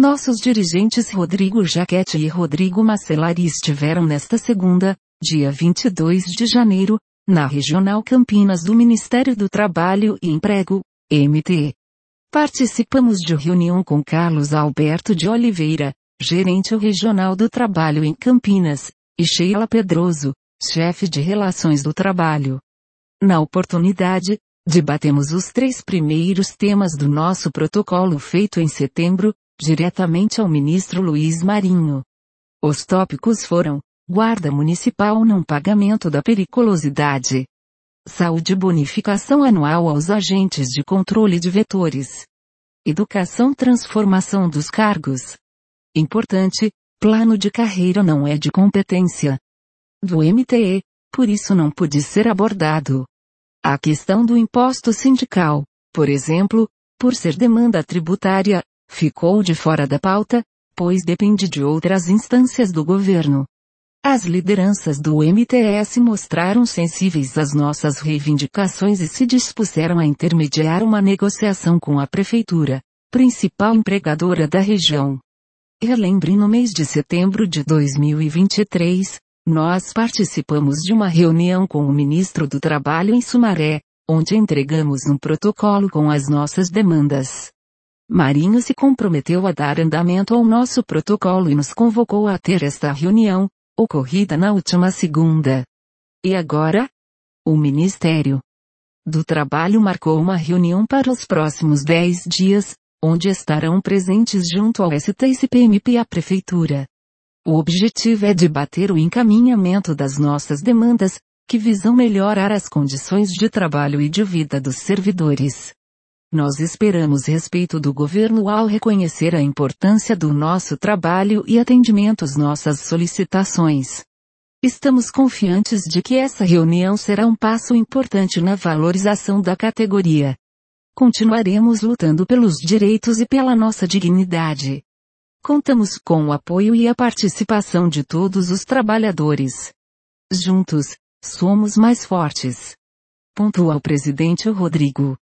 Nossos dirigentes Rodrigo Jaquete e Rodrigo Macelari estiveram nesta segunda, dia 22 de janeiro, na Regional Campinas do Ministério do Trabalho e Emprego, MT. Participamos de reunião com Carlos Alberto de Oliveira, gerente regional do trabalho em Campinas, e Sheila Pedroso, chefe de Relações do Trabalho. Na oportunidade, debatemos os 3 primeiros temas do nosso protocolo feito em setembro, diretamente ao ministro Luiz Marinho. Os tópicos foram: Guarda Municipal não pagamento da periculosidade. Saúde bonificação anual aos agentes de controle de vetores. Educação transformação dos cargos. Importante, plano de carreira não é de competência do MTE, por isso não pôde ser abordado. A questão do imposto sindical, por exemplo, por ser demanda tributária, ficou de fora da pauta, pois depende de outras instâncias do governo. As lideranças do MTS mostraram sensíveis às nossas reivindicações e se dispuseram a intermediar uma negociação com a prefeitura, principal empregadora da região. Relembre, no mês de setembro de 2023, nós participamos de uma reunião com o ministro do Trabalho em Sumaré, onde entregamos um protocolo com as nossas demandas. Marinho se comprometeu a dar andamento ao nosso protocolo e nos convocou a ter esta reunião, ocorrida na última segunda. E agora? O Ministério do Trabalho marcou uma reunião para os próximos 10 dias, onde estarão presentes junto ao STSPMP e a Prefeitura. O objetivo é debater o encaminhamento das nossas demandas, que visam melhorar as condições de trabalho e de vida dos servidores. Nós esperamos respeito do governo ao reconhecer a importância do nosso trabalho e atendimento às nossas solicitações. Estamos confiantes de que essa reunião será um passo importante na valorização da categoria. Continuaremos lutando pelos direitos e pela nossa dignidade. Contamos com o apoio e a participação de todos os trabalhadores. Juntos, somos mais fortes. Pontuou o presidente Rodrigo.